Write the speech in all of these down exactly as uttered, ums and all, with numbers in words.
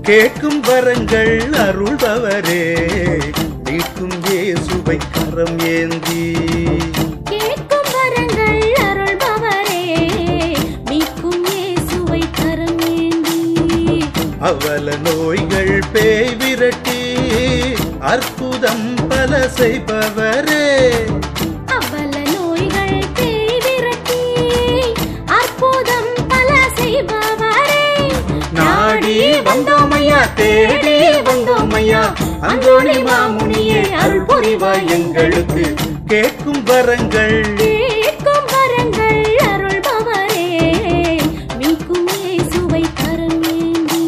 கேட்கும் வரங்கள் அருள்பவரே மீட்கும் இயேசுவை கரம் ஏந்தி கேட்கும் வரங்கள் அருள்பவரே மீட்கும் இயேசுவை கரம் ஏந்தி அவல நோய்கள் பேய் விரட்டி அற்புதம் பல செய்பவரே அவல நோய்கள் பேய் விரட்டி அற்புதம் பல செய்பவரே நாடி வந்தோமையா தேடி வந்தோமையா அந்தோணி மாமுனியே அருள் புரிவாய் எங்களுக்கு கேட்கும் வரங்கள் கேட்கும் வரங்கள் அருள்பவரே மீட்கும் இயேசுவை கரம் ஏந்தி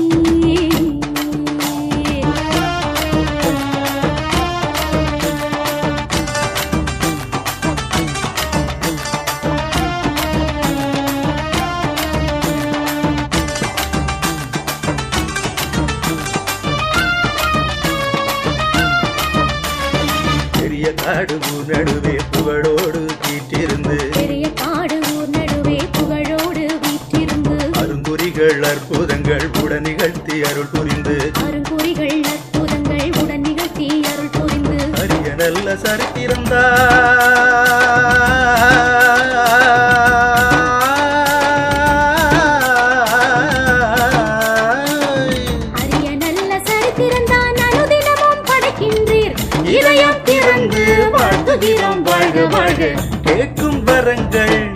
பெரிய காடு ஊர் நடுவே புகழோடு வீட்டிருந்து பெரிய காடு ஊர் நடுவே புகழோடு வீற்றிருந்து அருங்குறிகள் அற்புதங்கள் உடன் நிகழ்த்தி அருள் புரிந்து அருங்குறிகள் அற்புதங்கள் உடன் நிகழ்த்தி அருள் புரிந்து அரிய நல்ல சரித்திரந்தா அரிய நல்ல சரித்திரந்தான் அனுதினமும் படைக்கின்றீர் இதயம் திறந்து வாழ்த்துகிறோம் வாழ்க வாழ்க கேட்கும் வரங்கள்